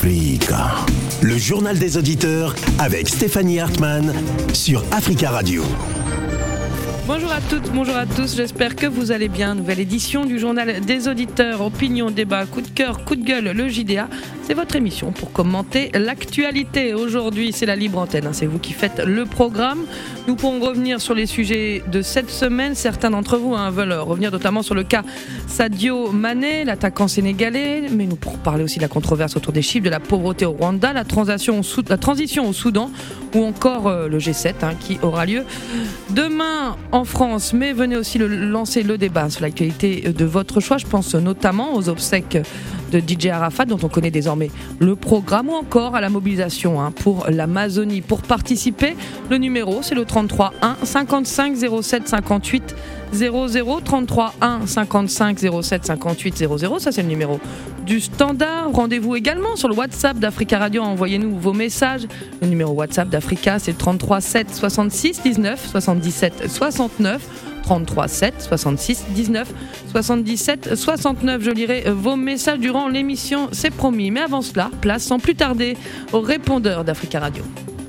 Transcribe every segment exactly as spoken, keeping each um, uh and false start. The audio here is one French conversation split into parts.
Africa. Le journal des auditeurs avec Stéphanie Hartmann sur Africa Radio. Bonjour à toutes, bonjour à tous, j'espère que vous allez bien. Nouvelle édition du journal des auditeurs, opinion, débat, coup de cœur, coup de gueule, le J D A. C'est votre émission pour commenter l'actualité. Aujourd'hui, c'est la libre antenne, hein, c'est vous qui faites le programme. Nous pourrons revenir sur les sujets de cette semaine. Certains d'entre vous hein, veulent revenir notamment sur le cas Sadio Mané, l'attaquant sénégalais. Mais nous pourrons parler aussi de la controverse autour des chiffres, de la pauvreté au Rwanda, la transition au, Sou- la transition au Soudan ou encore euh, le G sept hein, qui aura lieu demain en France. Mais venez aussi le, lancer le débat sur l'actualité de votre choix. Je pense notamment aux obsèques de D J Arafat dont on connaît désormais le programme ou encore à la mobilisation hein, pour l'Amazonie. Pour participer, le numéro c'est le trente-trois un cinquante-cinq zéro sept cinquante-huit zéro zéro, trente-trois un cinquante-cinq zéro sept cinquante-huit zéro zéro, ça c'est le numéro du standard. Rendez-vous également sur le WhatsApp d'Africa Radio, envoyez-nous vos messages. Le numéro WhatsApp d'Africa c'est le trente-trois sept soixante-six dix-neuf soixante-dix-sept soixante-neuf, trente-trois sept soixante-six dix-neuf soixante-dix-sept soixante-neuf. Je lirai vos messages durant l'émission, c'est promis. Mais avant cela, place sans plus tarder au répondeur d'Africa Radio.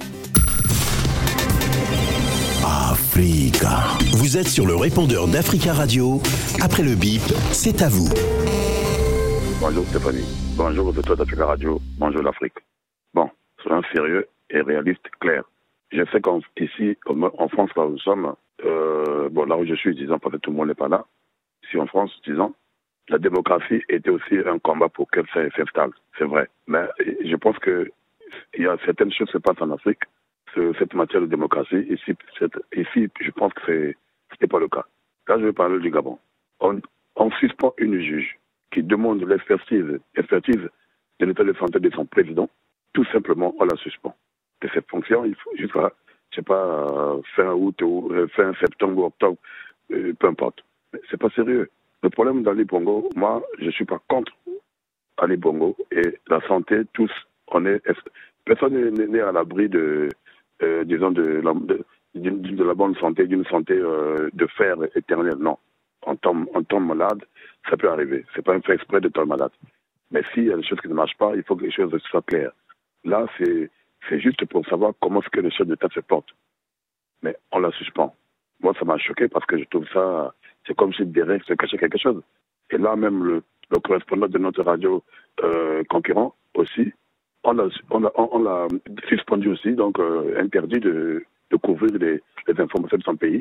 Africa. Vous êtes sur le répondeur d'Africa Radio. Après le bip, c'est à vous. Bonjour Stéphanie. Bonjour auditeur d'Africa Radio. Bonjour l'Afrique. Bon, soyons sérieux et réaliste, clair. Je sais qu'ici, en France, là où nous sommes, euh, bon, là où je suis, disons, parce que tout le monde n'est pas là, ici en France, disons, la démographie était aussi un combat pour qu'elle s'installe, c'est vrai. Mais je pense qu'il y a certaines choses qui se passent en Afrique, cette matière de démocratie. Ici, ici je pense que ce n'est pas le cas. Là, je vais parler du Gabon. On, on suspend une juge qui demande l'expertise expertise de l'état de santé de son président. Tout simplement, on la suspend de cette fonction. Il faut jusqu'à, je sais pas, fin août ou fin septembre ou octobre, euh, peu importe. Mais c'est pas sérieux. Le problème d'Ali Bongo, moi, je suis pas contre Ali Bongo et la santé, tous, on est, personne n'est né à l'abri de, euh, disons, de la, de, de, de la bonne santé, d'une santé euh, de fer éternel. Non. On tombe, on tombe malade, ça peut arriver. C'est pas un fait exprès de tomber malade. Mais s'il y a des choses qui ne marchent pas, il faut que les choses soient claires. Là, c'est, c'est juste pour savoir comment est-ce que le chef d'État se porte. Mais on la suspend. Moi, ça m'a choqué parce que je trouve ça, c'est comme si derrière se cachait quelque chose. Et là, même le, le correspondant de notre radio euh, concurrent aussi, on l'a, on l'a, on l'a suspendu aussi, donc euh, interdit de, de couvrir les, les informations de son pays.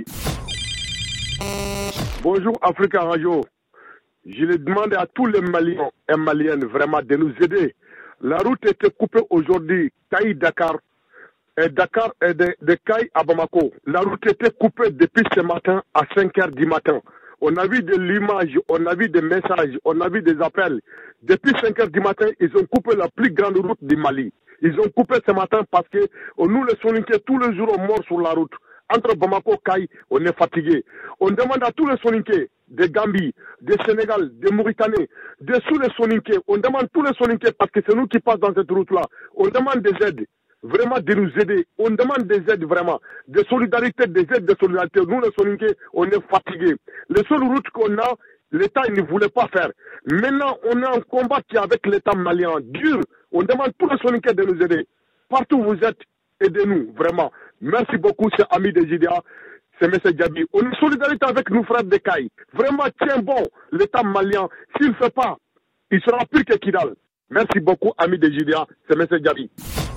Bonjour Africa Radio. Je le demande à tous les Maliens et Maliennes vraiment de nous aider. La route était coupée aujourd'hui, Caille-Dakar, et Dakar et de, de Caille à Bamako. La route était coupée depuis ce matin à cinq heures du matin. On a vu de l'image, on a vu des messages, on a vu des appels. Depuis cinq heures du matin, ils ont coupé la plus grande route du Mali. Ils ont coupé ce matin parce que nous, les Soninké, tous les jours, on mort sur la route. Entre Bamako et Caille, on est fatigué. On demande à tous les Soninké, des Gambie, des Sénégal, des Mauritaniens, de sous les Soninké, on demande tous les Soninké parce que c'est nous qui passons dans cette route-là. On demande des aides, vraiment de nous aider. On demande des aides vraiment, de solidarité, des aides de solidarité. Nous les Soninké, on est fatigués. Les seules routes qu'on a, l'État il ne voulait pas faire. Maintenant, on est en combat qui est avec l'État malien, dur. On demande tous les Soninké de nous aider. Partout où vous êtes, aidez-nous, vraiment. Merci beaucoup, c'est Ami de J D A, c'est M. Djabi. On est solidarité avec nous, frères de Caille. Vraiment, tiens bon, l'État malien, s'il ne fait pas, il sera plus que Kidal. Merci beaucoup, Ami de J D A, c'est M. Djabi.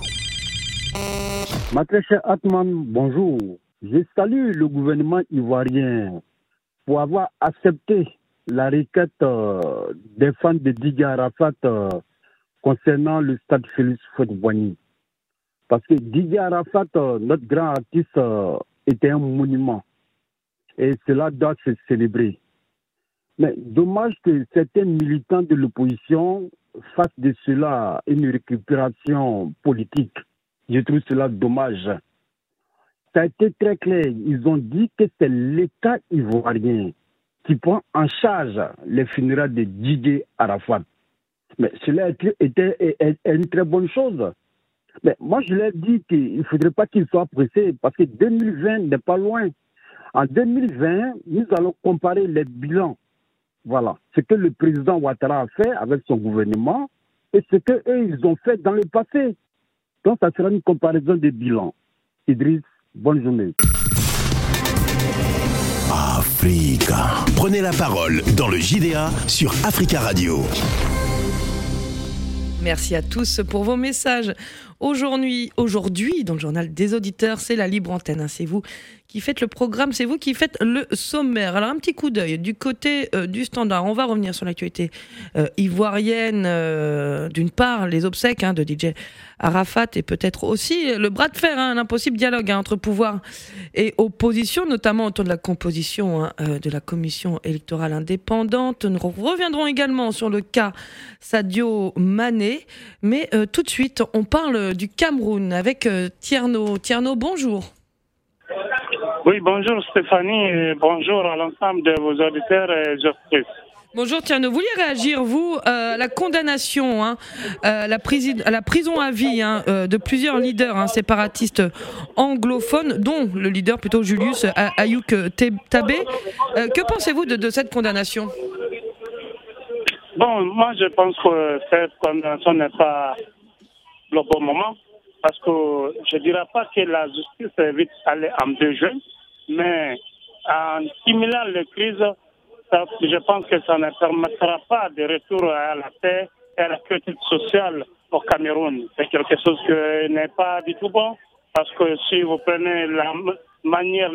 Ma très chère Atman, bonjour. Je salue le gouvernement ivoirien pour avoir accepté la requête euh, des fans de Didier Arafat euh, concernant le stade Félix Houphouët-Boigny. Parce que Didier Arafat, euh, notre grand artiste, euh, était un monument. Et cela doit se célébrer. Mais dommage que certains militants de l'opposition fassent de cela une récupération politique. Je trouve cela dommage. Ça a été très clair. Ils ont dit que c'est l'État ivoirien qui prend en charge les funérailles de Didier Arafat. Mais cela était une très bonne chose. Mais moi, je leur dis qu'il ne faudrait pas qu'ils soient pressés parce que deux mille vingt n'est pas loin. En deux mille vingt, nous allons comparer les bilans. Voilà. Ce que le président Ouattara a fait avec son gouvernement et ce qu'eux, ils ont fait dans le passé. Donc, ça sera une comparaison des bilans. Idriss, bonne journée. Africa. Prenez la parole dans le J D A sur Africa Radio. Merci à tous pour vos messages. Aujourd'hui, aujourd'hui, dans le journal des auditeurs, c'est la libre antenne. C'est vous qui faites le programme, c'est vous qui faites le sommaire. Alors un petit coup d'œil du côté euh, du Standard. On va revenir sur l'actualité euh, ivoirienne. Euh, d'une part, les obsèques hein, de D J Arafat et peut-être aussi le bras de fer, hein, l'impossible dialogue hein, entre pouvoir et opposition, notamment autour de la composition hein, euh, de la commission électorale indépendante. Nous reviendrons également sur le cas Sadio Mané. Mais euh, tout de suite, on parle du Cameroun avec euh, Tierno. Tierno, bonjour. Oui, bonjour Stéphanie et bonjour à l'ensemble de vos auditeurs et auditrices. Bonjour Tierno, vous vouliez réagir, vous, euh, à la condamnation, hein, à, la prisi- à la prison à vie hein, euh, de plusieurs leaders hein, séparatistes anglophones, dont le leader plutôt Julius Ayouk Tabé. Euh, que pensez-vous de, de cette condamnation ? Bon, moi je pense que cette condamnation n'est pas le bon moment, parce que je ne dirais pas que la justice est vite allée en deux jeux, mais en simulant les crises, ça, je pense que ça ne permettra pas de retour à la paix et à la quiétude sociale au Cameroun. C'est quelque chose qui n'est pas du tout bon, parce que si vous prenez la manière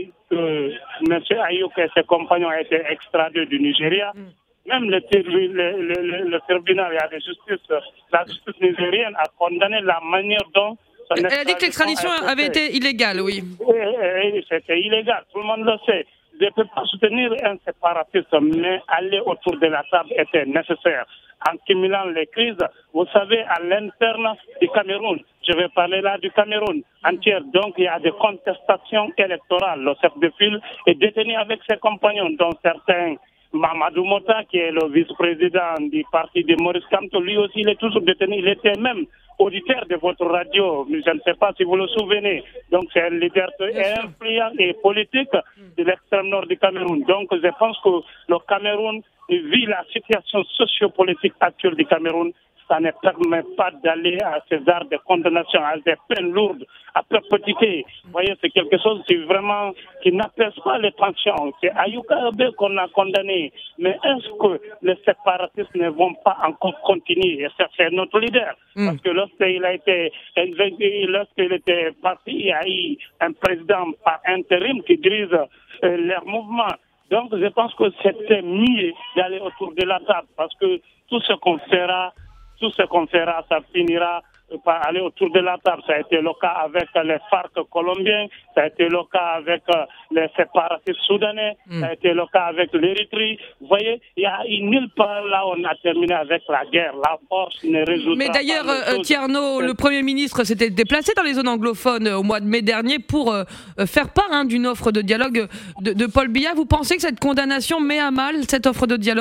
que M. Ayouk et ses compagnons ont été extradés du Nigeria, même le, le, le, le tribunal de justice, la justice nigérienne a condamné la manière dont... Elle a dit que l'extradition avait été illégale, oui. Oui, c'était illégal, tout le monde le sait. Je ne peux pas soutenir un séparatisme, mais aller autour de la table était nécessaire. En cumulant les crises, vous savez, à l'interne du Cameroun, je vais parler là du Cameroun entier, donc il y a des contestations électorales. Le chef de file est détenu avec ses compagnons, dont certains... Mamadou Mota, qui est le vice-président du parti de Maurice Kamto, lui aussi, il est toujours détenu. Il était même auditeur de votre radio. Je ne sais pas si vous le souvenez. Donc, c'est un leader influent et politique de l'extrême nord du Cameroun. Donc, je pense que le Cameroun vit la situation sociopolitique actuelle du Cameroun. Ça ne permet pas d'aller à ces arts de condamnation, à des peines lourdes, à perpétuité. Vous voyez, c'est quelque chose qui vraiment qui n'apaise pas les tensions. C'est Ayouk Tabé qu'on a condamné. Mais est-ce que les séparatistes ne vont pas encore continuer? Et ça, c'est notre leader. Mm. Parce que lorsqu'il a été lorsqu'il était parti, il y a eu un président par intérim qui dirige euh, leur mouvement. Donc, je pense que c'était mieux d'aller autour de la table, parce que tout ce qu'on fera Tout ce qu'on fera, ça finira par aller autour de la table. Ça a été le cas avec les FARC colombiens, ça a été le cas avec les séparatistes soudanais, mm. ça a été le cas avec l'Érythrée. Vous voyez, il y a nulle part là on a terminé avec la guerre. La force ne résoudra Mais d'ailleurs, pas euh, Tierno, le Premier ministre s'était déplacé dans les zones anglophones euh, au mois de mai dernier pour euh, faire part hein, d'une offre de dialogue de, de Paul Biya. Vous pensez que cette condamnation met à mal cette offre de dialogue ?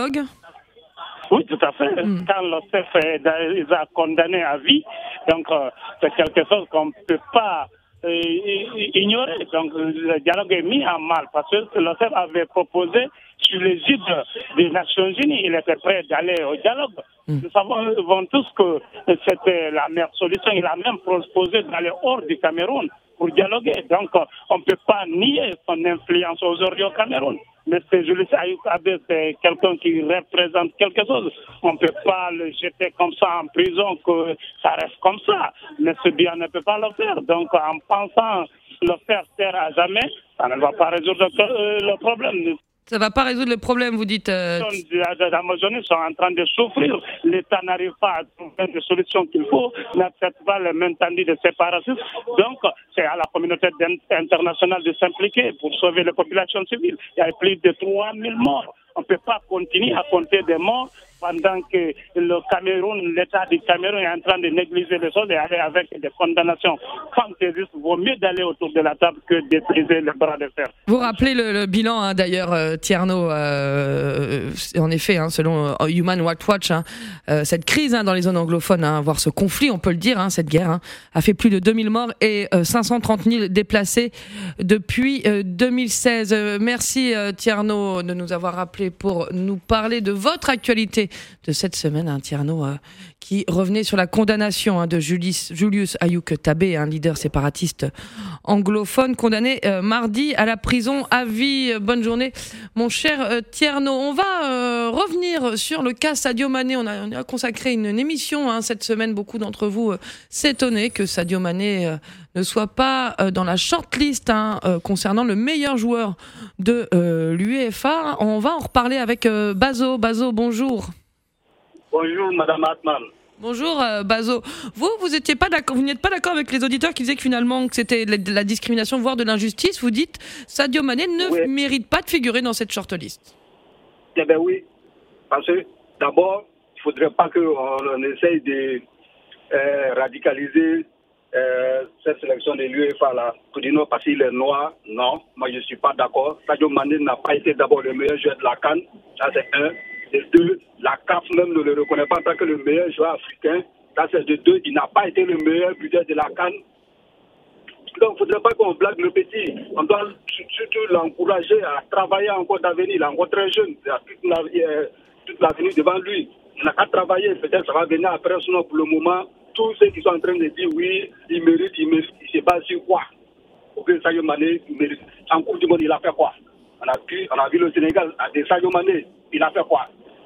Oui, tout à fait. Mm. Quand le chef les a condamnés à vie, donc euh, c'est quelque chose qu'on ne peut pas euh, ignorer. Donc le dialogue est mis en mal, parce que le chef avait proposé sur l'égide des Nations Unies, il était prêt d'aller au dialogue. Mm. Nous savons tous que c'était la meilleure solution. Il a même proposé d'aller hors du Cameroun pour dialoguer. Donc on ne peut pas nier son influence aujourd'hui au Cameroun. Mais c'est Julius Ayouk Tabé, c'est quelqu'un qui représente quelque chose. On ne peut pas le jeter comme ça en prison, que ça reste comme ça. Mais ce bien ne peut pas le faire. Donc, en pensant le faire taire à jamais, ça ne va pas résoudre le problème. Ça ne va pas résoudre le problème, vous dites euh... Les sont en train de souffrir. L'État n'arrive pas à trouver des solutions qu'il faut, n'accepte pas le maintien de séparatisme. Donc, c'est à la communauté internationale de s'impliquer pour sauver les populations civiles. Il y a plus de trois mille morts. On ne peut pas continuer à compter des morts pendant que le Cameroun, l'État du Cameroun est en train de négliger les choses et aller avec des condamnations fantaisistes. Il vaut mieux d'aller autour de la table que d'épuiser le bras de fer. Vous rappelez le, le bilan, hein, d'ailleurs, euh, Tierno, euh, en effet, hein, selon euh, Human Rights Watch, hein, euh, cette crise hein, dans les zones anglophones, hein, voire ce conflit, on peut le dire, hein, cette guerre, hein, a fait plus de deux mille morts et euh, cinq cent trente mille déplacés depuis euh, deux mille seize. Euh, merci euh, Tierno de nous avoir rappelé pour nous parler de votre actualité de cette semaine, un Tierno euh, qui revenait sur la condamnation hein, de Julius, Julius Ayouk Tabé, un leader séparatiste anglophone, condamné euh, mardi à la prison à vie. Bonne journée, mon cher euh, Tierno. On va euh, revenir sur le cas Sadio Mané. On a, on a consacré une, une émission hein, cette semaine. Beaucoup d'entre vous euh, s'étonnaient que Sadio Mané euh, ne soit pas euh, dans la shortlist hein, euh, concernant le meilleur joueur de euh, l'UEFA. On va en reparler avec euh, Bazo. Bazo, bonjour. Bonjour, Madame Hartmann. Bonjour euh, Bazo. Vous, vous étiez pas d'accord, vous n'êtes pas d'accord avec les auditeurs qui disaient que finalement que c'était de la discrimination, voire de l'injustice. Vous dites Sadio Mané ne oui. mérite pas de figurer dans cette shortlist. Eh bien oui, parce que d'abord, il ne faudrait pas qu'on essaye de euh, radicaliser euh, cette sélection de l'UEFA là, pour dire non parce qu'il est noir. Non, moi je ne suis pas d'accord. Sadio Mané n'a pas été d'abord le meilleur joueur de la CAN, ça c'est un. Et deux, la C A F même ne le reconnaît pas en tant que le meilleur joueur africain. Ça c'est de deux, il n'a pas été le meilleur buteur de la CAN. Donc il ne faudrait pas qu'on blague le petit. On doit surtout l'encourager à travailler encore d'avenir. Il est encore très jeune, il a toute, la, euh, toute l'avenir devant lui. Il n'a qu'à travailler, peut-être ça va venir après. Sinon pour le moment, tous ceux qui sont en train de dire oui, il mérite, il mérite, il se base sur quoi? Pour que Sadio Mané mérite. En Coupe du Monde, il a fait quoi? On a vu, on a vu le Sénégal, de Sadio Mané, il a fait quoi?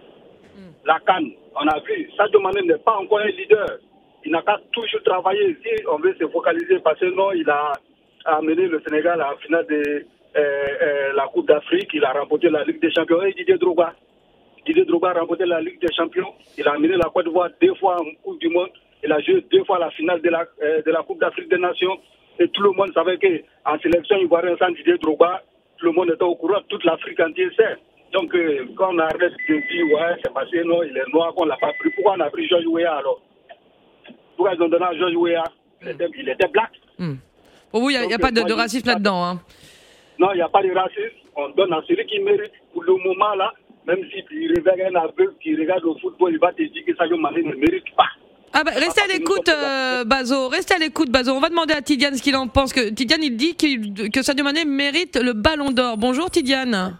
La CAN, on a vu, Sadio Mané n'est pas encore un leader. Il n'a qu'à toujours travailler. Si on veut se focaliser, parce que non, il a amené le Sénégal à la finale de euh, euh, la Coupe d'Afrique. Il a remporté la Ligue des Champions. Et Didier Drogba. Didier Drogba a remporté la Ligue des Champions. Il a amené la Côte d'Ivoire deux fois en Coupe du Monde. Il a joué deux fois la finale de la, euh, de la Coupe d'Afrique des Nations. Et tout le monde savait qu'en sélection ivoirienne sans Didier Drogba, tout le monde était au courant. Toute l'Afrique entière sait. Donc, euh, quand on arrête de dire, ouais, c'est passé, non, il est noir, qu'on l'a pas pris. Pourquoi on a pris Georges Weah alors? Pourquoi ils ont donné à Georges Weah? Il était, il était black. Mm. Pour vous, il n'y a, a pas de, de racisme là-dedans hein? Non, il n'y a pas de racisme. On donne à celui qui mérite. Pour le moment, là, même s'il réveille un aveugle qui regarde le football, il va te dire que Sadio Mané ne mérite pas. Ah bah, restez à l'écoute, euh, Bazo. Restez à l'écoute, Bazo. On va demander à Tidiane ce qu'il en pense. Que, Tidiane, il dit qu'il, que Sadio Mané mérite le ballon d'or. Bonjour, Tidiane.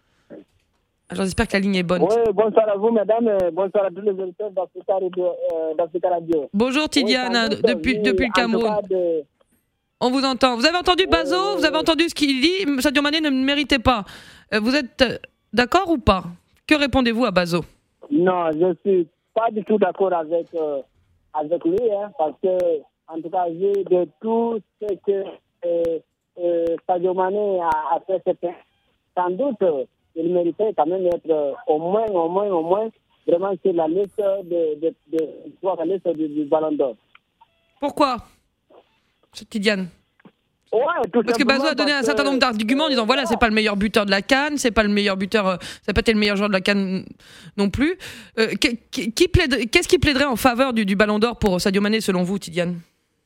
Alors, j'espère que la ligne est bonne. Oui, bonsoir à vous, mesdames, et bonsoir à tous les auditeurs d'Africa Radio. Euh, d'Africa Radio. Bonjour, Tidiane, oui, depuis, oui, depuis le Cameroun. De... On vous entend. Vous avez entendu Bazo? Oui, vous avez entendu ce qu'il dit? Sadio Mané ne méritait pas. Vous êtes d'accord ou pas? Que répondez-vous à Bazo? Non, je ne suis pas du tout d'accord avec, euh, avec lui, hein, parce que, en tout cas, vu de tout ce que euh, euh, Sadio Mané a, a fait, c'est sans doute. Il méritait quand même d'être euh, au moins, au moins, au moins, vraiment sur la liste de, de, de, de la liste du, du Ballon d'Or. Pourquoi, Tidiane? Ouais, tout parce que Bazo a donné un certain nombre d'arguments en disant voilà, c'est pas le meilleur buteur de la CAN, c'est pas le meilleur buteur, euh, ça peut être le meilleur joueur de la CAN non plus. Euh, qui, qui plaide, qu'est-ce qui plaiderait en faveur du, du Ballon d'Or pour Sadio Mané selon vous, Tidiane?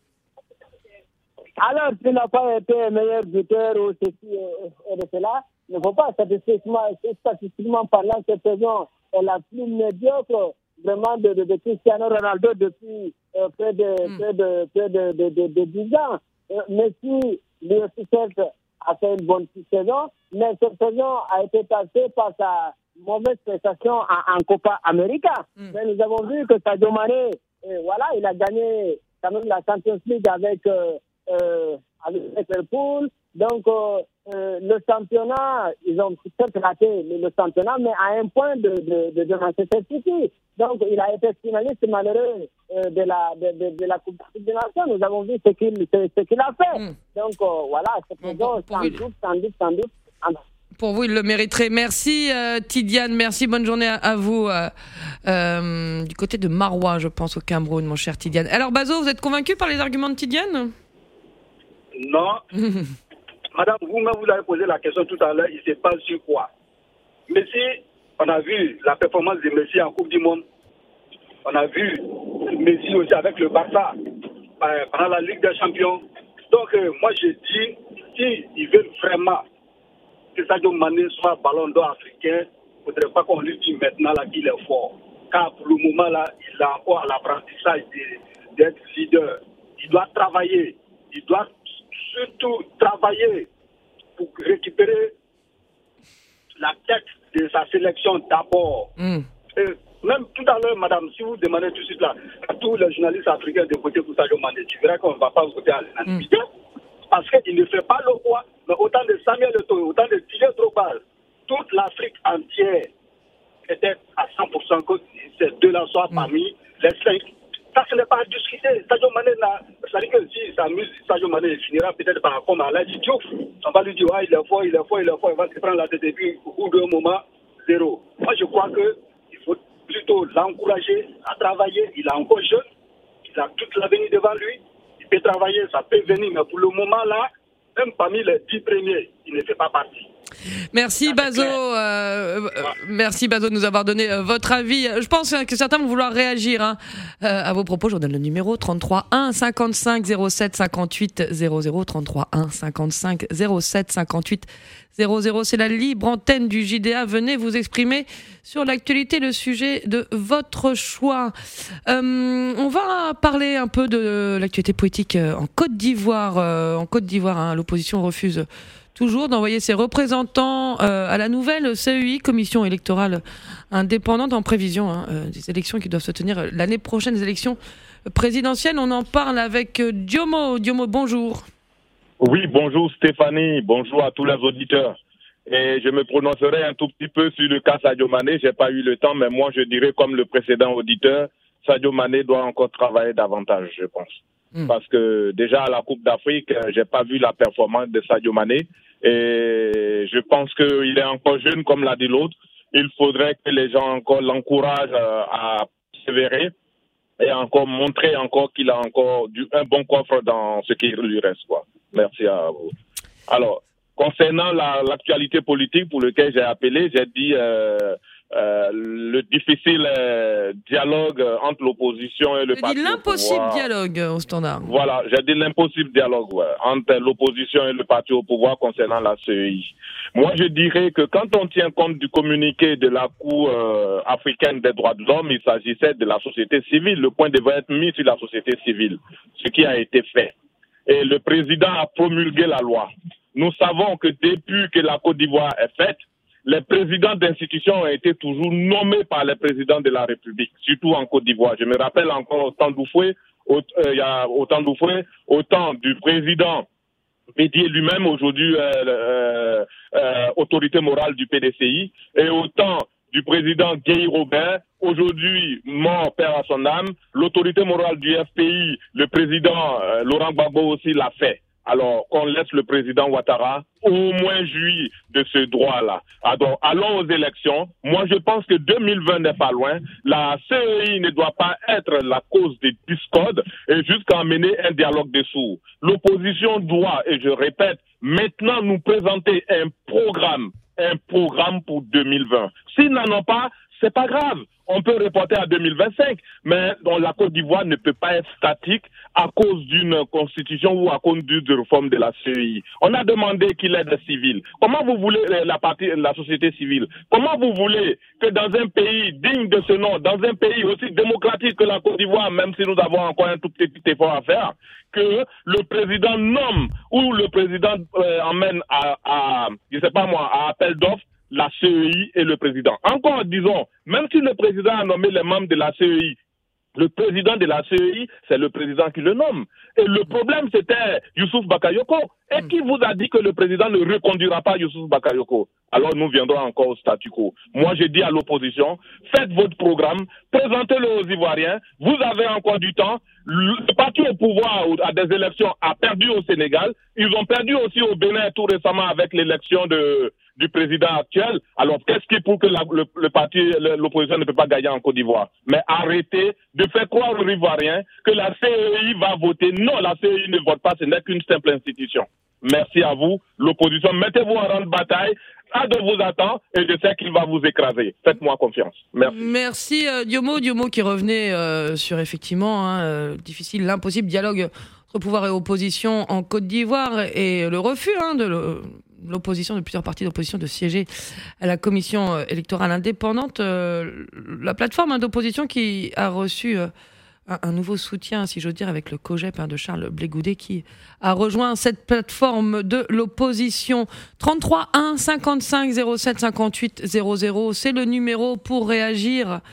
Alors, s'il n'a pas été meilleur buteur ou ceci et de cela, il ne faut pas statistiquement, statistiquement parlant, cette saison est la plus médiocre vraiment de, de, de Cristiano Ronaldo depuis euh, près de mm. près de près de, de, de, de dix ans. Euh, Messi, lui aussi, certes, a fait une bonne saison, mais cette saison a été passée par sa mauvaise prestation en, en Copa América. Mm. Mais nous avons vu que Sadio Mané, euh, voilà, il a gagné quand même la Champions League avec euh, euh, avec Liverpool. Donc, euh, euh, le championnat, ils ont peut-être raté le, le championnat, mais à un point de, de, de, de Manchester City. Donc, il a été finaliste malheureux euh, de, la, de, de, de la Coupe des Nations. Nous avons vu ce qu'il, ce, ce qu'il a fait. Mm. Donc, euh, voilà, c'est bon, bon, sans, doute, sans doute, sans doute, sans doute. Pour vous, il le mériterait. Merci euh, Tidiane, merci, bonne journée à, à vous. Euh, euh, du côté de Marois, je pense, au Cameroun, mon cher Tidiane. Alors, Bazo, vous êtes convaincu par les arguments de Tidiane? Non. Madame, vous-même, vous avez posé la question tout à l'heure, il se passe sur quoi? Messi, on a vu la performance de Messi en Coupe du Monde. On a vu Messi aussi avec le Barça euh, pendant la Ligue des Champions. Donc, euh, moi, je dis, s'ils veulent vraiment que Sadio Mané soit ballon d'or africain, il ne faudrait pas qu'on lui dise maintenant là, qu'il est fort. Car pour le moment, là, il a encore l'apprentissage d'être leader. Il doit travailler. Il doit surtout travailler pour récupérer la tête de sa sélection d'abord. Mm. Et Même tout à l'heure, madame, si vous demandez tout de suite là, à tous les journalistes africains de voter pour Sadio Mané, tu verras qu'on ne va pas voter à l'unanimité. Mm. Parce qu'il ne fait pas le poids, mais autant de Samuel Eto'o, autant de Didier Drogba, toute l'Afrique entière était à cent pour cent que ces deux-là soient mm. parmi les cinq. Ça, ce n'est pas à discuter. Sadio Mané, c'est-à-dire que si ça amuse, Sadio Mané finira peut-être par comme Aladji Diouf. On va lui dire, ouais, il est fort, il est fort, il est fort, il va se prendre la tête et puis au bout d'un moment, zéro. Moi, je crois qu'il faut plutôt l'encourager à travailler. Il est encore jeune, il a toute l'avenir devant lui. Il peut travailler, ça peut venir, mais pour le moment là, même parmi les dix premiers, il ne fait pas partie. Merci Bazo, euh, ouais. merci Bazo de nous avoir donné euh, votre avis. Je pense que certains vont vouloir réagir hein, euh, à vos propos. Je vous donne le numéro trente-trois un cinquante-cinq zéro sept cinquante-huit zéro zéro, trente-trois un cinquante-cinq zéro sept cinquante-huit zéro zéro. C'est la libre antenne du J D A. Venez vous exprimer sur l'actualité, le sujet de votre choix. Euh, on va parler un peu de l'actualité politique en Côte d'Ivoire. Euh, en Côte d'Ivoire, hein, l'opposition refuse toujours d'envoyer ses représentants euh, à la nouvelle C E I, commission électorale indépendante, en prévision hein, euh, des élections qui doivent se tenir l'année prochaine, des élections présidentielles. On en parle avec Diomo. Diomo, bonjour. Oui, bonjour Stéphanie, bonjour à tous les auditeurs. Et je me prononcerai un tout petit peu sur le cas Sadio Mané. J'ai pas eu le temps, mais moi je dirais comme le précédent auditeur, Sadio Mané doit encore travailler davantage, je pense. Mmh. Parce que déjà à la Coupe d'Afrique, j'ai pas vu la performance de Sadio Mané. Et je pense qu'il est encore jeune, comme l'a dit l'autre. Il faudrait que les gens encore l'encouragent à persévérer et encore montrer encore qu'il a encore du, un bon coffre dans ce qui lui reste, quoi. Merci à vous. Alors, concernant la, l'actualité politique pour laquelle j'ai appelé, j'ai dit euh, euh, le difficile euh, dialogue entre l'opposition et le j'ai parti dit l'impossible au pouvoir. dialogue au standard. Voilà, j'ai dit l'impossible dialogue ouais, entre l'opposition et le parti au pouvoir concernant la C E I. Moi, je dirais que quand on tient compte du communiqué de la Cour euh, africaine des droits de l'homme, il s'agissait de la société civile. Le point devait être mis sur la société civile, ce qui a été fait. Et le président a promulgué la loi. Nous savons que depuis que la Côte d'Ivoire est faite, les présidents d'institutions ont été toujours nommés par les présidents de la République, surtout en Côte d'Ivoire. Je me rappelle encore au temps d'Oufoué, au, euh, il y a au temps d'Oufoué, au temps du président Bédié lui-même, aujourd'hui euh, euh, euh, autorité morale du P D C I, et au temps du président Guy Robert, aujourd'hui mort, père à son âme, l'autorité morale du F P I, le président euh, Laurent Gbagbo aussi l'a fait. Alors qu'on laisse le président Ouattara au moins jouir de ce droit-là. Alors, allons aux élections. Moi, je pense que deux mille vingt n'est pas loin. La C E I ne doit pas être la cause des discordes et jusqu'à mener un dialogue des sourds. L'opposition doit, et je répète, maintenant nous présenter un programme, un programme pour deux mille vingt. S'ils n'en ont pas, c'est pas grave. On peut reporter à deux mille vingt-cinq, mais dont la Côte d'Ivoire ne peut pas être statique à cause d'une constitution ou à cause d'une réforme de la C E I. On a demandé qu'il y ait des civils. Comment vous voulez la partie, la société civile? Comment vous voulez que dans un pays digne de ce nom, dans un pays aussi démocratique que la Côte d'Ivoire, même si nous avons encore un tout petit effort à faire, que le président nomme ou le président euh, emmène à, à, je sais pas moi, à appel d'offres la C E I et le président. Encore, disons, même si le président a nommé les membres de la C E I, le président de la C E I, c'est le président qui le nomme. Et le problème, c'était Youssouf Bakayoko. Et qui vous a dit que le président ne reconduira pas Youssouf Bakayoko? Alors nous viendrons encore au statu quo. Moi, je dis à l'opposition, faites votre programme, présentez-le aux Ivoiriens. Vous avez encore du temps. Le parti au pouvoir à des élections a perdu au Sénégal. Ils ont perdu aussi au Bénin tout récemment avec l'élection de... du président actuel. Alors, qu'est-ce qui pour que la, le, le parti, le, l'opposition ne peut pas gagner en Côte d'Ivoire? Mais arrêtez de faire croire aux Ivoiriens que la C E I va voter. Non, la C E I ne vote pas, ce n'est qu'une simple institution. Merci à vous, l'opposition. Mettez-vous en rang de bataille. Un de vous attend et je sais qu'il va vous écraser. Faites-moi confiance. Merci. Merci euh, Diomo. Diomo qui revenait euh, sur effectivement hein, euh, difficile, l'impossible dialogue entre pouvoir et opposition en Côte d'Ivoire et le refus hein, de le, l'opposition, de plusieurs partis d'opposition de siéger à la commission électorale indépendante. Euh, la plateforme hein, d'opposition qui a reçu euh, un, un nouveau soutien, si j'ose dire, avec le COGEP hein, de Charles Blé Goudet qui a rejoint cette plateforme de l'opposition. trente-trois un cinquante-cinq zéro sept cinquante-huit zéro zéro, c'est le numéro pour réagir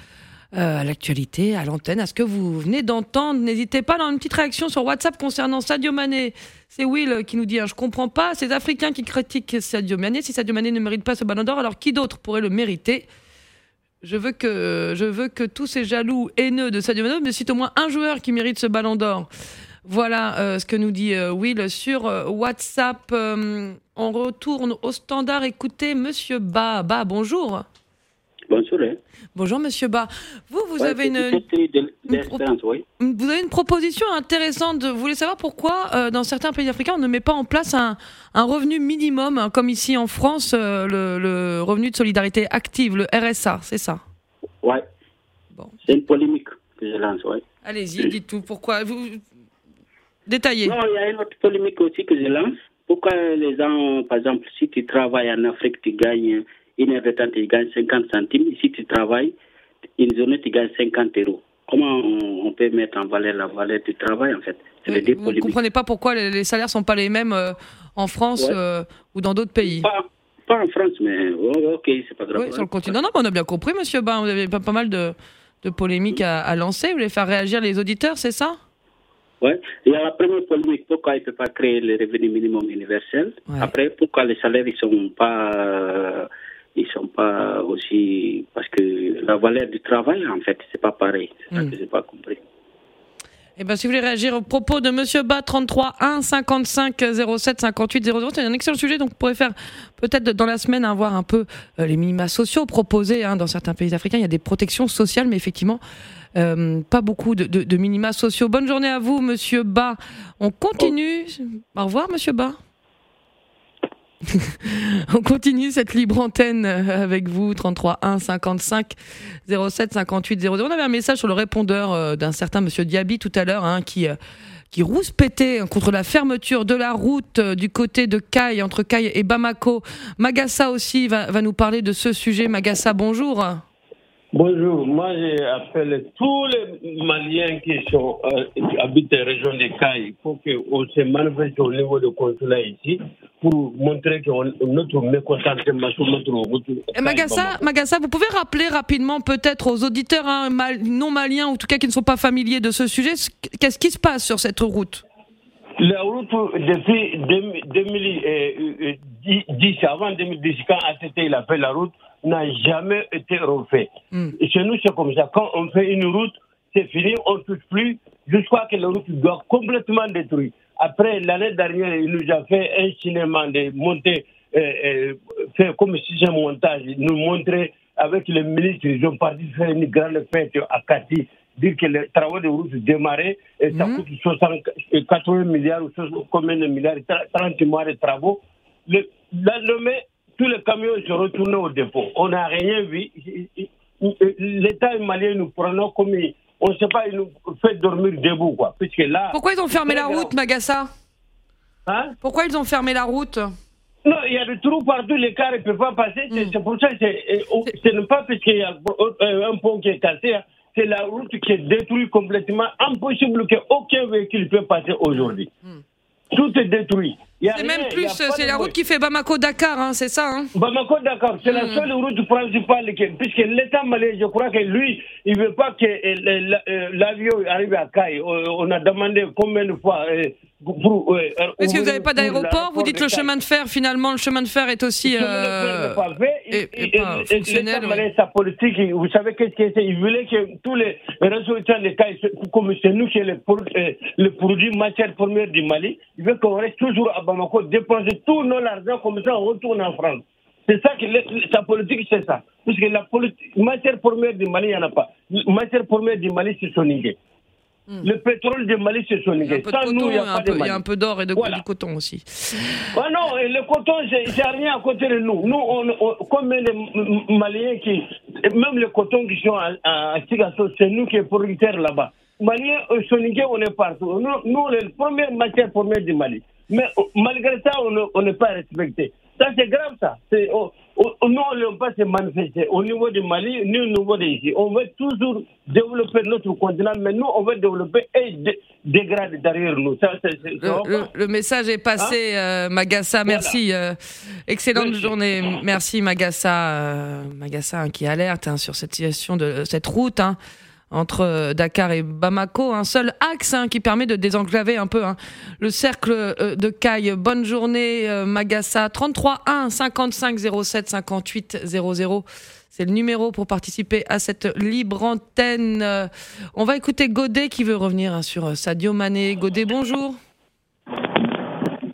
euh, à l'actualité, à l'antenne, à ce que vous venez d'entendre. N'hésitez pas dans une petite réaction sur WhatsApp concernant Sadio Mané. C'est Will qui nous dit hein, « Je comprends pas ces Africains qui critiquent Sadio Mané. Si Sadio Mané ne mérite pas ce ballon d'or, alors qui d'autre pourrait le mériter ?» Je veux que, je veux que tous ces jaloux haineux de Sadio Mané me citent au moins un joueur qui mérite ce ballon d'or. Voilà euh, ce que nous dit euh, Will sur euh, WhatsApp. Euh, on retourne au standard. Écoutez, Monsieur Ba. Ba, bonjour. Bonjour. Hein. Bonjour, Monsieur Ba. Vous, vous ouais, avez une, de, une, pro- oui. vous avez une proposition intéressante. Vous voulez savoir pourquoi, euh, dans certains pays africains, on ne met pas en place un, un revenu minimum, hein, comme ici en France, euh, le, le revenu de solidarité active, le R S A, c'est ça? Ouais. Bon. C'est une polémique que je lance, oui. Allez-y, dites tout. Pourquoi vous... Détaillez. Non, il y a une autre polémique aussi que je lance. Pourquoi les gens, par exemple, si tu travailles en Afrique, tu gagnes une heure de temps, tu gagnes cinquante centimes. Si tu travailles une journée, tu gagnes cinquante euros. Comment on peut mettre en valeur la valeur du travail, en fait? C'est les deux polémiques. Vous ne comprenez pas pourquoi les, les salaires ne sont pas les mêmes euh, en France ouais. euh, ou dans d'autres pays? Pas, pas en France, mais oh, ok, c'est pas grave. Oui, sur le continent. Non, non, on a bien compris, Monsieur Bain. Vous avez pas, pas mal de, de polémiques à, à lancer. Vous voulez faire réagir les auditeurs, c'est ça? Oui, il y a la première polémique, pourquoi il ne peut pas créer le revenu minimum universel. Ouais. Après, pourquoi les salaires ne sont pas, euh, ils sont pas aussi... Parce que la valeur du travail, en fait, c'est pas pareil. C'est ça mm. que je n'ai pas compris. Eh bien, si vous voulez réagir au propos de Monsieur Ba, trente-trois un cinquante-cinq zéro sept cinquante-huit zéro zéro, c'est un excellent sujet, donc vous pourrez faire peut-être dans la semaine hein, voir un peu euh, les minima sociaux proposés hein, dans certains pays africains. Il y a des protections sociales, mais effectivement, euh, pas beaucoup de, de, de minima sociaux. Bonne journée à vous, Monsieur Ba. On continue. Oh. Au revoir, Monsieur Ba. On continue cette libre antenne avec vous, trente-trois un cinquante-cinq zéro sept cinquante-huit zéro zéro. On avait un message sur le répondeur d'un certain Monsieur Diaby tout à l'heure hein, qui, qui rouspétait contre la fermeture de la route du côté de Caille, entre Caille et Bamako. Magassa aussi va, va nous parler de ce sujet. Magassa, bonjour. Bonjour, moi j'appelle tous les Maliens qui, sont, euh, qui habitent la région de Caille pour qu'on se manifeste au niveau du consulat ici pour montrer que notre mécontentement sur notre route. Magassa, Magassa, vous pouvez rappeler rapidement peut-être aux auditeurs hein, mal, non maliens ou en tout cas qui ne sont pas familiers de ce sujet, qu'est-ce qui se passe sur cette route? La route depuis deux mille dix, avant deux mille dix, quand A T T il a fait la route, n'a jamais été refait. Mm. Et chez nous, c'est comme ça. Quand on fait une route, c'est fini, on ne touche plus, jusqu'à ce que la route soit complètement détruite. Après, l'année dernière, il nous a fait un cinéma de monter, euh, euh, faire comme si c'est un montage, nous montrer avec les ministres, ils ont parti faire une grande fête à Kati, dire que les travaux de route démarraient, et ça mm. coûte soixante, quatre-vingts milliards, ou combien de milliards, trente mois de travaux. Le lendemain, tous les camions se retournent au dépôt. On n'a rien vu. L'État malien nous prenons comme... On ne sait pas, il nous fait dormir debout, quoi. Puisque là... Pourquoi ils ont fermé la route, Magassa? Hein? Pourquoi ils ont fermé la route? Non, il y a des trous partout, les cars ne peuvent pas passer. C'est, mm. c'est pour ça que c'est, c'est non pas parce qu'il y a un pont qui est cassé, c'est la route qui est détruite complètement. Impossible qu'aucun véhicule puisse passer aujourd'hui. Mm. Tout est détruit. C'est rien, même plus, c'est la route qui fait Bamako-Dakar, hein, c'est ça hein? Bamako-Dakar, c'est mmh. la seule route principale, puisque l'État malien, je crois que lui, il ne veut pas que l'avion arrive à Caille. On a demandé combien de fois... Pour, euh, Est-ce que vous n'avez pas d'aéroport? Vous dites le chemin de fer, finalement, le chemin de fer est aussi... Le chemin de fer n'est pas fait. Et, et, et pas fonctionnel. L'État malien, sa politique, vous savez qu'est-ce qu'il c'est? Il voulait que tous les ressortissants de Caille, comme c'est nous, c'est le, le produit matière première du Mali, il veut qu'on reste toujours à Bamako, dépenser tout notre argent, comme ça on retourne en France. C'est ça que le, sa politique, c'est ça. Puisque la politique, matière première du Mali, il n'y en a pas. Matière première du Mali, c'est Sonigé. Hmm. Le pétrole du Mali, c'est Sonigé. Sans nous, il y a pas de Mali. Il y a un peu d'or et de voilà. Du coton aussi. Ah non, et le coton, c'est, c'est rien à côté de nous. Nous, on, on, combien de Maliens qui, même le coton qui sont à, à Sigasso, c'est nous qui sommes producteurs là-bas. Maliens, Sonigé, on est partout. Nous, nous, les premières matières premières du Mali. Mais malgré ça, on n'est pas respecté. Ça, c'est grave, ça. C'est, oh, oh, nous, on ne veut pas se manifester au niveau du Mali, ni au niveau d'ici. On veut toujours développer notre continent, mais nous, on veut développer et dé- dégrader derrière nous. Ça, c'est, c'est, le, le, le message est passé, hein euh, Magassa. Merci. Voilà. Euh, excellente Merci. journée. Merci, Magassa. Euh, Magassa hein, qui alerte hein, sur cette situation de cette route. Hein. Entre Dakar et Bamako, un seul axe hein, qui permet de désenclaver un peu hein, le cercle euh, de Caille. Bonne journée euh, Magassa. trente-trois un cinquante-cinq zéro sept cinquante-huit zéro zéro, c'est le numéro pour participer à cette libre antenne. Euh, on va écouter Godet qui veut revenir hein, sur Sadio Mané. Godet, bonjour. Allô ?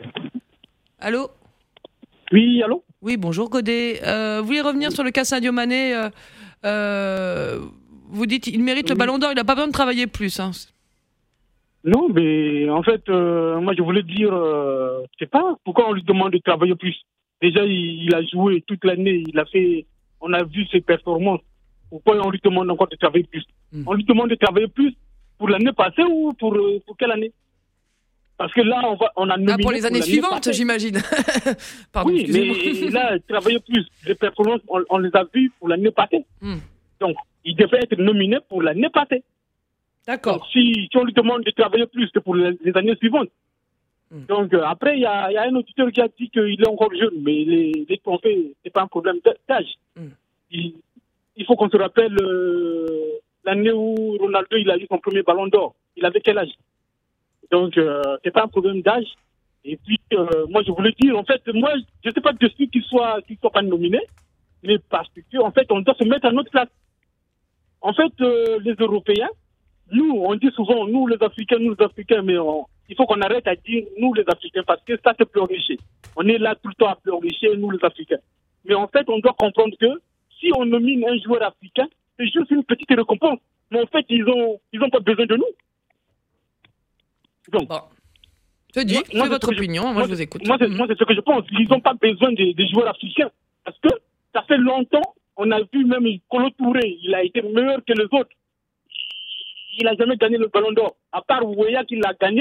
Oui, allô ? Oui, bonjour Godet. Euh, vous voulez revenir sur le cas Sadio Mané euh, euh, Vous dites il mérite oui. le ballon d'or, il n'a pas besoin de travailler plus. Hein. Non, mais en fait, euh, moi je voulais dire, euh, je sais pas, pourquoi on lui demande de travailler plus. Déjà, il, il a joué toute l'année, il a fait, on a vu ses performances. Pourquoi on lui demande encore de travailler plus mm. On lui demande de travailler plus pour l'année passée ou pour, pour quelle année? Parce que là, on, va, on a nominé ah, pour les années pour suivantes, passée. j'imagine. Pardon, oui, mais là, travailler plus. Les performances, on, on les a vues pour l'année passée. Mm. Donc, il devait être nominé pour l'année passée. D'accord. Donc, si, si on lui demande de travailler plus que pour les, les années suivantes. Mm. Donc, euh, après, il y a, y a un auditeur qui a dit qu'il est encore jeune, mais les, les trophées, ce n'est pas un problème d'âge. Mm. Il, il faut qu'on se rappelle euh, l'année où Ronaldo il a eu son premier ballon d'or. Il avait quel âge? Donc, euh, ce n'est pas un problème d'âge. Et puis, euh, moi, je voulais dire, en fait, moi, je ne sais pas dessus qu'il soit, qu'il soit pas nominé, mais parce que, en fait, on doit se mettre à notre place. En fait, euh, les Européens, nous, on dit souvent, nous les Africains, nous les Africains, mais on, il faut qu'on arrête à dire nous les Africains, parce que ça, c'est pleurnicher. On est là tout le temps à pleurnicher, nous les Africains. Mais en fait, on doit comprendre que si on nomine un joueur africain, c'est juste une petite récompense. Mais en fait, ils n'ont ils ont pas besoin de nous. Donc, bon. Je dis, c'est votre opinion, je, moi, moi je vous écoute. Moi, c'est, moi, c'est ce que je pense. Ils n'ont pas besoin des, des joueurs africains. Parce que ça fait longtemps, on a vu même Kolo Touré, il a été meilleur que les autres. Il n'a jamais gagné le ballon d'or. À part Ouéa qui l'a gagné,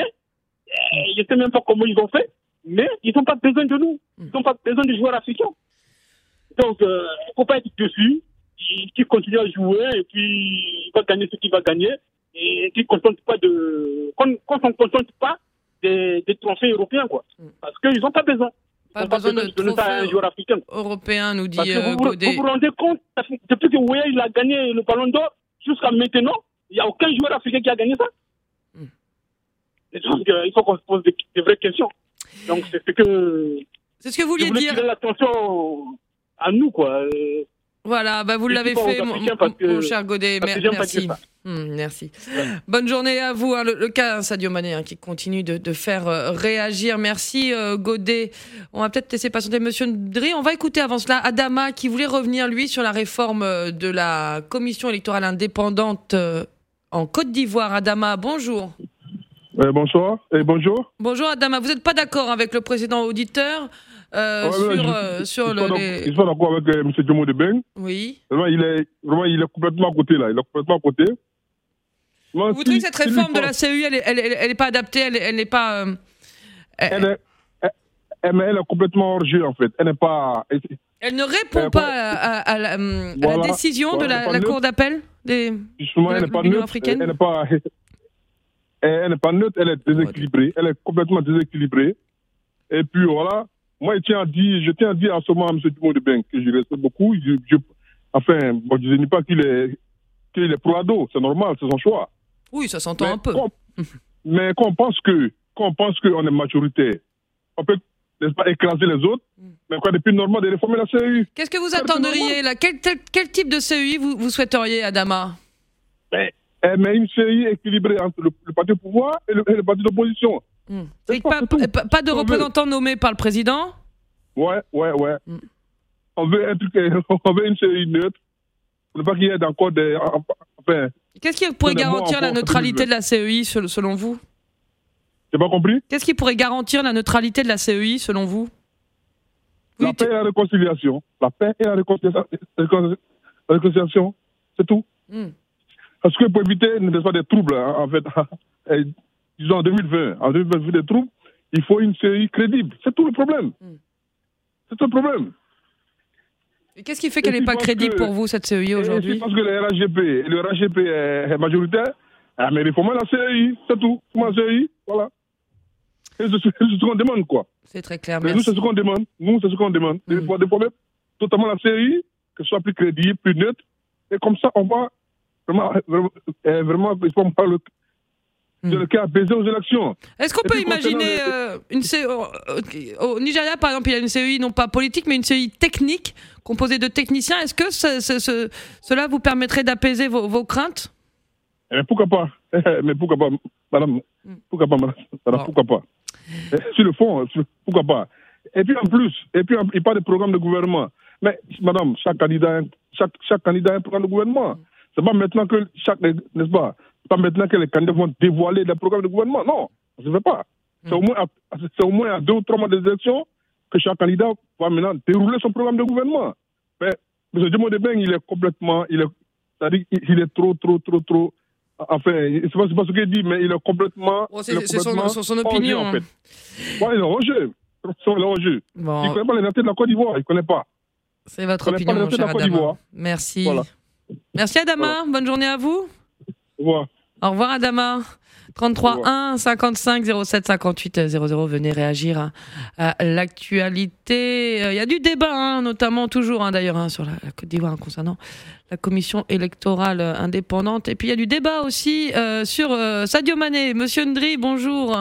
je ne sais même pas comment ils ont fait, mais ils n'ont pas besoin de nous. Ils n'ont pas besoin de joueurs africains. Donc, il euh, ne faut pas être dessus. Qui continue à jouer et puis il va gagner ce qu'il va gagner. Et qui ne contente pas de. Qu'on ne contente pas des, des trophées européens, quoi. Parce qu'ils n'ont pas besoin. Pas besoin, pas besoin de, de trophées un joueur africain. Européen, nous dit euh, vous, Godet. Vous vous rendez compte, depuis que Ouéa il a gagné le ballon d'or, jusqu'à maintenant, il n'y a aucun joueur africain qui a gagné ça. Mm. Et donc, euh, il faut qu'on se pose des, des vraies questions. Donc, c'est ce que. C'est ce que vous vouliez je dire. Tirer l'attention à nous, quoi. Euh, Voilà, bah vous l'avez fait, mon, que, mon cher Godet. Merci. Mmh, merci. Ouais. Bonne journée à vous. Hein, le, le cas Sadio Mané hein, qui continue de, de faire euh, réagir. Merci euh, Godet. On va peut-être laisser patienter Monsieur Ndri. On va écouter avant cela Adama qui voulait revenir lui sur la réforme de la commission électorale indépendante euh, en Côte d'Ivoire. Adama, bonjour. Euh, bonsoir et bonjour. Bonjour Adama. Vous n'êtes pas d'accord avec le précédent auditeur? Euh, ouais, sur je, euh, sur je, le. Je les... suis d'accord avec euh, M. Djomo Debeng. Oui. Vraiment, il est, vraiment, il est complètement à côté, là. Il est complètement à côté. Moi, Vous si, trouvez que cette réforme de la C E U, elle n'est elle, elle, elle est pas adaptée, elle, elle n'est pas. Euh, elle, elle, est, elle, elle, elle est complètement hors jeu, en fait. Elle n'est pas. Elle, elle ne répond elle, pas à, à, à, la, à voilà, la décision voilà, de la, la Cour d'appel des, Justement, de la, elle n'est pas neutre. Africaine. Elle n'est pas. Elle n'est pas neutre, elle est déséquilibrée. Elle est complètement déséquilibrée. Et puis, voilà. Moi, je tiens à dire, je tiens à dire en ce moment à M. Djomo Debeng que je respecte beaucoup. Je, je, enfin, bon, je ne dis pas qu'il est, qu'il est pro-ado, c'est normal, c'est son choix. Oui, ça s'entend mais un peu. Qu'on, mais qu'on pense que, qu'on pense qu'on est majoritaire, on peut, n'est-ce pas, écraser les autres, mm. mais quoi, depuis normal de réformer la C E U. Qu'est-ce que vous attendriez là? Quel, tel, quel type de C E U vous, vous souhaiteriez, Adama? mais, mais une C E U équilibrée entre le, le parti au pouvoir et le, et le parti d'opposition. Mmh. Pas, pas, pas de représentants nommés par le président? Ouais, ouais, ouais. Mmh. On veut un truc, on veut une C E U neutre. On ne veut pas qu'il y ait encore des. Enfin, qu'est-ce qui pourrait garantir la neutralité de la C E I selon vous? J'ai pas compris? Qu'est-ce qui pourrait garantir la neutralité de la C E I selon vous? La oui, paix et la réconciliation. La paix et la réconciliation. La réconciliation, c'est tout. Mmh. Parce que pour éviter pas des troubles, hein, en fait. Disons en deux mille vingt, en deux mille vingt, des troubles, il faut une C E I crédible. C'est tout le problème. Mm. C'est un problème. Et qu'est-ce qui fait qu'elle n'est pas crédible que, pour vous, cette C E I, aujourd'hui? C'est parce que le R H G P, le R H G P est majoritaire. Ah, mais il faut mettre la C E I, c'est tout. Comment la C E I, voilà. Et c'est ce qu'on demande, quoi. C'est très clair, merci. Nous, c'est ce qu'on demande. Nous, c'est ce qu'on demande. Mmh. Des, des problèmes, totalement la C E I, que ce soit plus crédible, plus neutre. Et comme ça, on va vraiment, vraiment, vraiment il faut parler de le cas apaiser aux élections. Est-ce qu'on peut imaginer euh, une C E I, au Nigeria, par exemple, il y a une C E I non pas politique, mais une C E I technique, composée de techniciens. Est-ce que ce, ce, ce, cela vous permettrait d'apaiser vos, vos craintes? Mais pourquoi pas? Mais pourquoi pas, madame? Pourquoi pas, madame? Bon. Pourquoi pas? Sur le fond, pourquoi pas? Et puis en plus, et puis il parle de programme de gouvernement. Mais madame, chaque candidat, chaque, chaque candidat a un programme de gouvernement. C'est pas maintenant que chaque, n'est-ce pas? C'est pas maintenant que les candidats vont dévoiler les programmes de gouvernement. Non, ça ne se fait pas. C'est au moins, à, c'est au moins à deux ou trois mois des élections que chaque candidat va maintenant dérouler son programme de gouvernement. Mais M. Djimodebeng, il est complètement, il est, c'est-à-dire, il est trop, trop, trop, trop. Enfin, c'est pas, c'est pas ce qu'il dit, mais il est complètement. Oh, c'est, c'est son, son, son opinion. Enjeu, en fait. Bon, il est enjeu. Il est enjeu. Bon. Il ne connaît pas les nationalités de la Côte d'Ivoire. Il ne connaît pas. C'est votre opinion, mon cher Adama. Merci. Voilà. Merci Adama. Voilà. Bonne journée à vous. Au revoir. Au revoir Adama. trente-trois un cinquante-cinq zéro sept cinquante-huit zéro zéro. Venez réagir à l'actualité. Il y a du débat, hein, notamment toujours hein, d'ailleurs hein, sur la, la Côte d'Ivoire hein, concernant la commission électorale indépendante. Et puis il y a du débat aussi euh, sur euh, Sadio Mané. Monsieur Ndri, bonjour.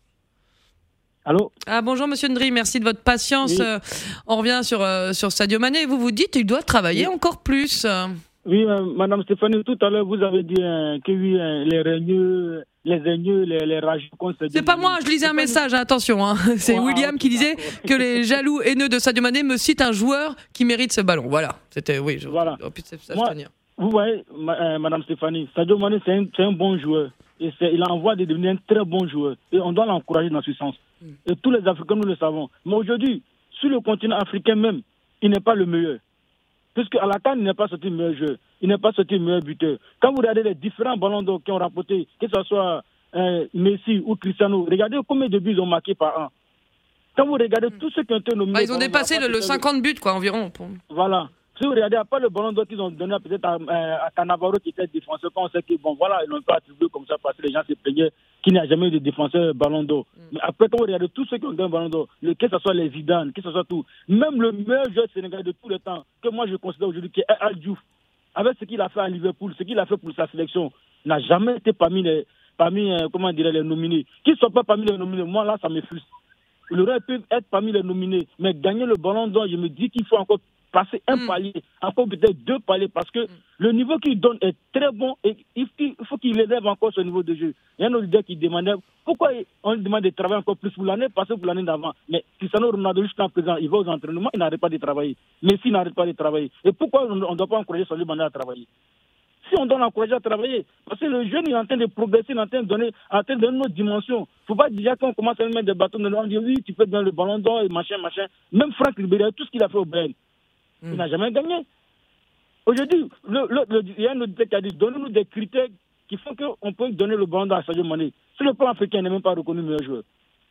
Allô. Ah bonjour Monsieur Ndri, merci de votre patience. Oui. Euh, on revient sur euh, sur Sadio Mané. Vous vous dites qu'il doit travailler oui. encore plus. Oui, euh, Madame Stéphanie, tout à l'heure vous avez dit euh, que oui, euh, les régneux, les régneux, les, les rageux. C'est pas moi, je lisais un message, hein, attention. Hein. C'est wow, William qui disait que les jaloux haineux de Sadio Mané me citent un joueur qui mérite ce ballon. Voilà, c'était oui. Je, voilà. On puisse s'abstenir. Vous voyez, ma, euh, Madame Stéphanie, Sadio Mané c'est un, c'est un bon joueur et c'est, il a envie de devenir un très bon joueur et on doit l'encourager dans ce sens. Mm. Et tous les Africains nous le savons. Mais aujourd'hui, sur le continent africain même, il n'est pas le meilleur. Puisque à la CAN, il n'est pas sorti le meilleur joueur, il n'est pas sorti le meilleur buteur. Quand vous regardez les différents ballons d'or qui ont rapporté, que ce soit euh, Messi ou Cristiano, regardez combien de buts ils ont marqué par an. Quand vous regardez mmh. tous ceux qui ont été nominés... Bah, ils ont dépassé le, le cinquante buts, quoi, environ. Pour... Voilà. Si vous regardez, à part le ballon d'or qu'ils ont donné peut-être à, à, à Cannavaro qui était défenseur, quand on sait que, bon, voilà, ils l'ont pas attribué comme ça parce que les gens se plaignaient qu'il n'y a jamais eu de défenseur ballon d'or. Mm. Mais après, quand vous regardez tous ceux qui ont donné le ballon d'or, le, que ce soit les Zidane, que ce soit tout, même le meilleur joueur sénégalais de tous les temps, que moi je considère aujourd'hui, qui est Al Diouf, avec ce qu'il a fait à Liverpool, ce qu'il a fait pour sa sélection, n'a jamais été parmi les, parmi, euh, comment dirais, les nominés. Qu'il ne soit pas parmi les nominés, moi là, ça me frustre. Il aurait pu être parmi les nominés, mais gagner le ballon d'or, je me dis qu'il faut encore passer un mm. palier, encore peut-être deux paliers, parce que mm. le niveau qu'il donne est très bon et il faut qu'il élève encore ce niveau de jeu. Il y a un autre leader qui demandait pourquoi on lui demande de travailler encore plus pour l'année passée, pour l'année d'avant. Mais Cristiano Ronaldo, jusqu'à présent, il va aux entraînements, il n'arrête pas de travailler. Messi il n'arrête pas de travailler. Et pourquoi on ne doit pas encourager Sadio Mané à travailler? Si on doit l'encourager à travailler, parce que le jeune il est en train de progresser, il est en train de donner, en train de donner une autre dimension. Il ne faut pas déjà qu'on commence à lui mettre des bâtons de l'eau, on dit oui, tu peux donner le ballon d'or et machin, machin. Même Franck Ribéry, tout ce qu'il a fait au Bayern, il n'a jamais gagné. Aujourd'hui, le, le, le, il y a un auditeur qui a dit donnez-nous des critères qui font qu'on peut donner le ballon d'or à Sadio Mané. Sur le plan africain, il n'est même pas reconnu meilleur joueur.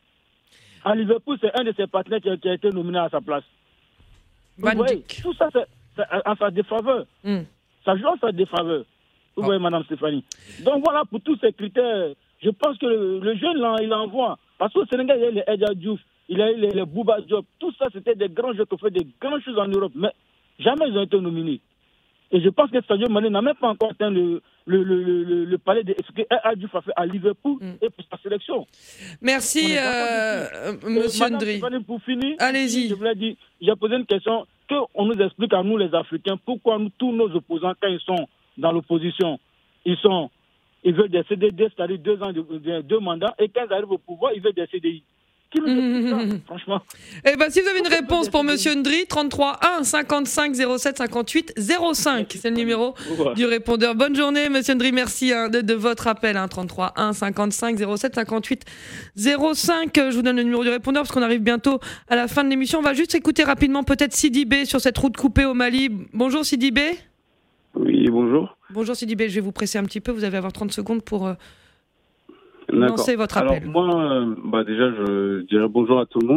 À Liverpool, c'est un de ses partenaires qui a, qui a été nominé à sa place. Vous voyez, tout ça, c'est, c'est en sa défaveur. Mm. Ça joue en sa défaveur. Vous oh. voyez, Madame Stéphanie. Donc voilà, pour tous ces critères, je pense que le, le jeune, là, il envoie. Parce qu'au Sénégal, il y a les Edja Diouf, il a eu les, les Bouba Diop. Tout ça, c'était des grands jeux qui ont fait des grandes choses en Europe. Mais jamais ils ont été nominés. Et je pense que Sadio Mané n'a même pas encore atteint le, le, le, le, le palais de ce que Edja Diouf a fait à Liverpool mm. et pour sa sélection. Merci, euh, Monsieur Ndri. Pour finir, allez-y. Je voulais dire, j'ai posé une question, qu'on nous explique à nous les Africains pourquoi nous, tous nos opposants, quand ils sont dans l'opposition, ils sont, ils veulent des C D D, c'est-à-dire deux ans de, de, deux mandats, et quand ils arrivent au pouvoir, ils veulent des C D I. Qui nous explique ça, franchement? Eh ben, si vous avez une réponse pour Monsieur Ndri, trente-trois un cinquante-cinq zéro sept cinquante-huit zéro cinq, c'est le numéro ouais. du répondeur. Bonne journée, Monsieur Ndri, merci hein, de, de votre appel, hein, trente-trois un cinquante-cinq zéro sept cinquante-huit zéro cinq. Je vous donne le numéro du répondeur parce qu'on arrive bientôt à la fin de l'émission. On va juste écouter rapidement peut-être Sidibé sur cette route coupée au Mali. Bonjour Sidibé. Oui, bonjour. Bonjour Sidibé, je vais vous presser un petit peu, vous allez avoir trente secondes pour euh, lancer votre appel. Alors moi, euh, bah déjà, je dirais bonjour à tout le monde.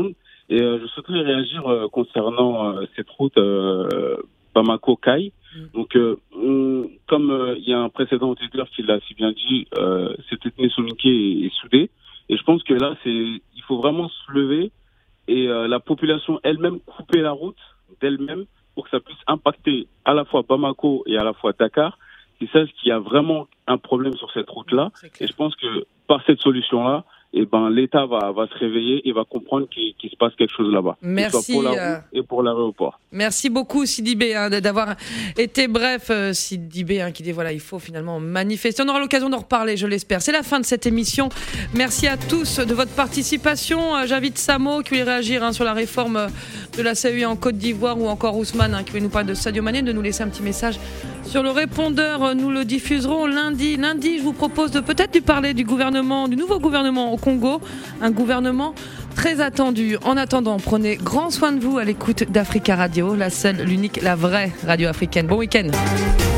Et euh, je souhaiterais réagir euh, concernant euh, cette route euh, Bamako-Caille. Mmh. Donc, euh, on, comme il euh, y a un précédent auditeur qui l'a si bien dit, euh, cette ethnie soninké est, est soudée. Et je pense que là, c'est, il faut vraiment se lever et euh, la population elle-même couper la route d'elle-même pour que ça puisse impacter à la fois Bamako et à la fois Dakar. Ils sachent qu'il y a vraiment un problème sur cette route-là. Et je pense que par cette solution-là, eh ben, l'État va, va se réveiller et va comprendre qu'il, qu'il se passe quelque chose là-bas. Merci. Pour la route et pour l'aéroport. Merci beaucoup Sidibé hein, d'avoir été bref. Euh, Sidibé hein, qui dit voilà, il faut finalement manifester. On aura l'occasion d'en reparler, je l'espère. C'est la fin de cette émission. Merci à tous de votre participation. Euh, j'invite Samo qui voulait réagir hein, sur la réforme de la C E I en Côte d'Ivoire ou encore Ousmane hein, qui voulait nous parler de Sadio Mané, de nous laisser un petit message sur le répondeur. Nous le diffuserons lundi. Lundi, je vous propose de peut-être lui parler du gouvernement, du nouveau gouvernement au Congo, un gouvernement très attendu. En attendant, prenez grand soin de vous à l'écoute d'Africa Radio, la seule, l'unique, la vraie radio africaine. Bon week-end.